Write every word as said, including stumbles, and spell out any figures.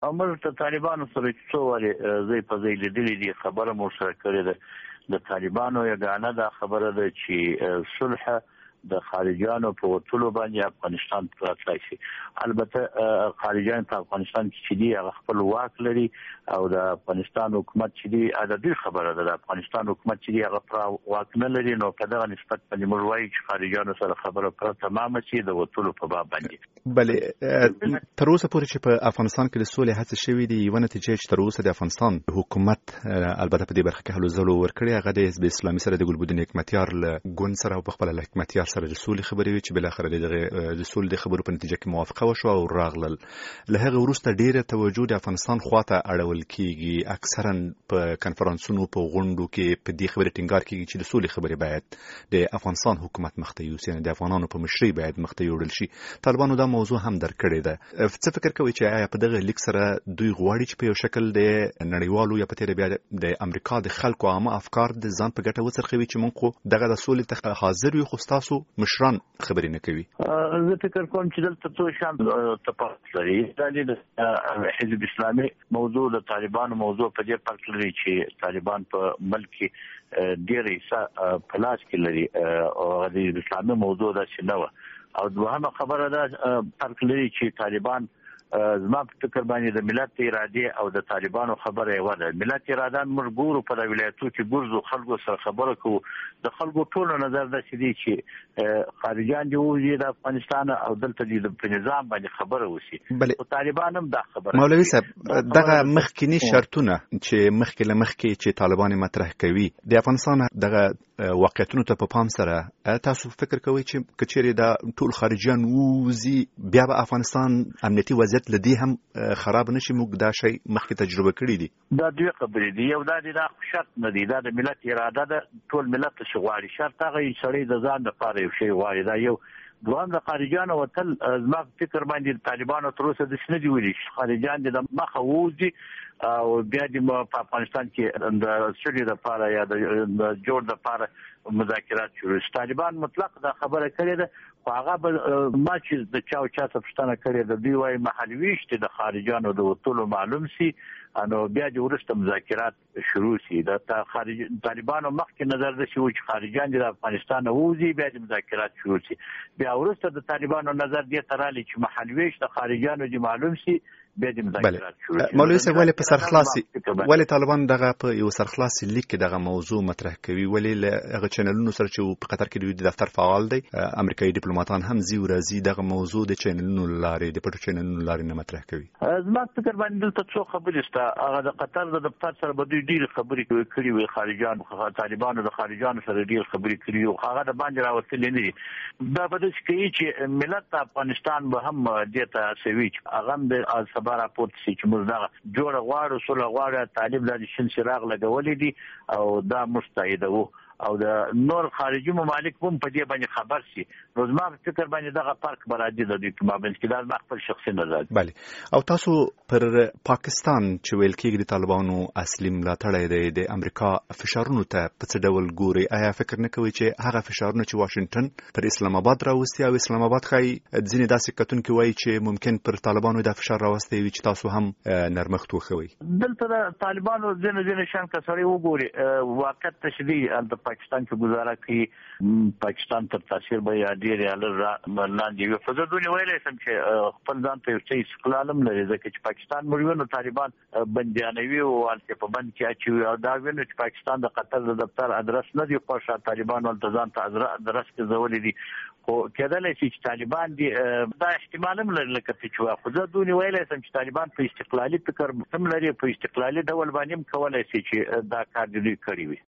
امر ته طالبانو سره څو وری زې په زې لیدلې دي خبره مو سره کړې ده د طالبانو یګانه دا خبره ده چې صلح د خارجيانو په وټولو باندې افغانستان پراتلای شي. البته خارجيان په افغانستان کې چې دی خپل واک لري او د افغانستان حکومت چې دی عادي خبره ده. د افغانستان حکومت چې دی هغه پر واک نه لري، نو په دغه نسبت باندې موږ وایو چې خارجيانو سره خبره پر تمامه شي د وټولو په باب باندې. بلې تر اوسه پورې چې په افغانستان کې د سولې هڅې شوې دي، یو نتیجه چې تر اوسه د افغانستان حکومت البته په دې برخه کې هلو ځلو ورکړي هغه د حزب اسلامي سره د ګلبدین حکمتیار له ګوند سره او په خپل حکمتیار سره د سولې خبرې وي چې بل اخر د سولې د خبرو په نتیجه کې موافقه وشو او راغلل. له هغه وروسته ډیره توجه د افغانستان خواته اړول کیږي، اکثرا په کنفرانسونو په غونډو کې په دې خبرې ټینګار کیږي چې د سولې خبرې باید د افغانستان حکومت مخته یوسي، یعنی د افغانانو په مشرۍ باید مخته یوړل شي. طالبانو دا موضوع هم درکړې ده. څه فکر کوي چې آیا په دغه لیک سره دوی غواړي چې په یو شکل د نړیوالو یا په تیر بیا د امریکا د خلکو عامه افکار د ځان په ګټه وڅرخوي چې موږ خو دغه د سولې ته حاضر یو، خو تاسو مشران خبرې نه کوي؟ زه فکر کوم چې دلته څو شان تفاوت لري. د حزب اسلامي موضوع د طالبانو موضوع په دې فرق لري چې طالبان په ملک کې ډېر حصہ په لاس کې لري او د اسلامي موضوع دا چې نه و. او دوهمه خبره ده فرق لري چې طالبان زما په فکر باندې د ملت اراده او د طالبانو خبره یو ده. ملت اراده موږ ګورو په ولایتو کې ګورو خلکو سره خبره کوو، د خلکو ټول نظر د سړي چې خارجيان دی وځي د افغانستان او دلته د نظام باندې خبره وسی. او طالبان هم دا خبره. مولوي صاحب دغه مخکینی شرطونه چې مخکې لمخکې چې طالبان مطرح کوي د افغانستان دغه واقعیتونو ته په پام سره، تاسو فکر کوئ چې کچېرې دا ټول خارجيان وځي بیا به افغانستان امنیتي وضعیت لدی هم خراب نشي؟ موږ دا شی مخکې تجربه کړی دي. دا دوی خبرې دي. یو دا د شرط نه دی، دا د ملت اراده ده. ټول ملت شغواړي شرط هغه سړی د ځان لپاره یو شی غواړي. دا یو دوام د خارجيانو وتل زما فکر باندې طالبانو تر اوسه د شنه دی ویلي خارجيان د مخه وځي او بیا د په افغانستان کې د سړي لپاره یا د جوړ لپاره مذاکرات شروع. طالبان مطلق دا خبره کړې ده، خو هغه ما چې د چاو چا څه پښتنه کړې ده دوی وايي محلويشت د خارجيانو د وټولو معلوم سي انو بیا د ورسته مذاکرات شروع سي. د خارج طالبانو مخکې نظر ده چې خارجيان د افغانستان وځي بیا د مذاکرات شروع سي. بیا ورسته د طالبانو نظر دی ترالی چې محلويشت د خارجيانو د معلوم سي بیا د مذاکرات شروع سي. مولوي صاحب ولې په سرخلاصي ولې طالبان دغه په یو سرخلاصي لیک کې دغه موضوع مطرح کوي؟ ولې له هغه چینلونو سره چې په قطر کې د دفتر فعال دی امریکایي ډیپلوماټان هم زی ورازي دغه موضوع د چینلونو لارې د پټو چینلونو لارې نه مطرح کوي؟ زما فکر باندې دلته څو خبرې شته. هغه د قطر د دفتر سره به دوی ډېر خبرې کړې وي، خارجيان طالبانو د خارجيانو سره ډېر خبرې کړې او هغه د باندې راوتلې نه دي. دا به د کوي چې ملت افغانستان به هم دته سوي هغه د صبر راپورت سي چې موږ دا جوړ غواړو سره غواړو طالب د شین چراغ لګولې دي او دا مستعده او د نور خارجي ممالک هم په دې باندې خبر سي. نو زما فکر باندې دغه فرق برادي د دې په مابین کې دا خپل شخصي نظر. بله. او تاسو پر پاکستان چې ویل کېږي د طالبانو اصلي ملاتړی دی د امریکا فشارونو ته په څه ډول ګوري؟ آیا فکر نه کوي چې هغه فشارونه چې واشنگټن پر اسلام آباد راوستي او اسلام آباد ښایي ځینې داسې کتونکي وایي چې ممکن پر طالبانو دا فشار راوستی وي چې تاسو هم نرمښت وښوئ؟ دلته د طالبانو ځینې ځینې شان کسړی وګوري واقعیت تشریح د پاکستان کې گزاره کوي. پاکستان تر تاثیر به یا ډیر یا لږ لاندې وي. خو زه دوی ویلی سم چې خپل ځان ته یو څه استقلال هم لري، ځکه چې پاکستان موږ وینو طالبان بندیانوي او هلته په بند کې اچوي او دا وینو چې پاکستان د قطر د دفتر ادرس نه دی خوښه طالبان ولته ځان ته ادرس کې ځولې دي. خو کېدلی شي چې طالبان دي دا احتمال هم لري لکه چې خو زه دوی ویلی سم چې طالبان په استقلالي فکر هم لري، په استقلالي ډول باندې هم کولی شي چې دا کار دوی کړی وي.